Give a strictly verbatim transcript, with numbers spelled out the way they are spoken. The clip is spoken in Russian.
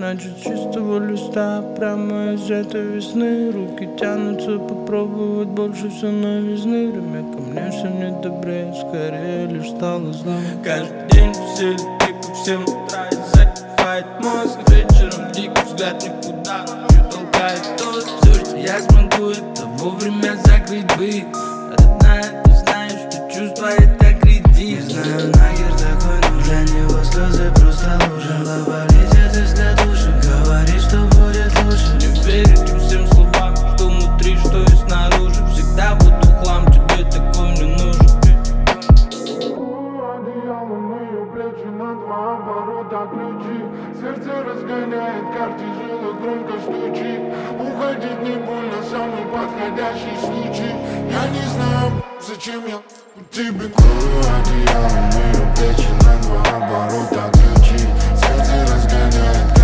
значит чистого листа. Прямо из этой весны руки тянутся попробовать больше все новизны. Время ко мне все не добрее, скорее лишь стало злым. Каждый день веселье, типа в семь утра и закипает мозг. Вечером дикий взгляд никуда, ночью толкает тост. Все, что я смогу, это вовремя закрыть быт. Родная, ты знаешь, что чувства это кредит. Не знаю, нахер такой нужен, его слезы просто лужи. Лава летит из катушек, говорит, что будет лучше. Не верите всем словам, что внутри, что и снаружи. Всегда буду хлам, тебе такой не нужен. Одеяло на ее плечи, на два оборота ключи. Сердце разгоняет, карте жило громко стучит. Уходить не больно, самый подходящий случай. Я не знаю, зачем я тебе. Одеяло на ее плечи, на два оборота ключи. Сердце разгоняет.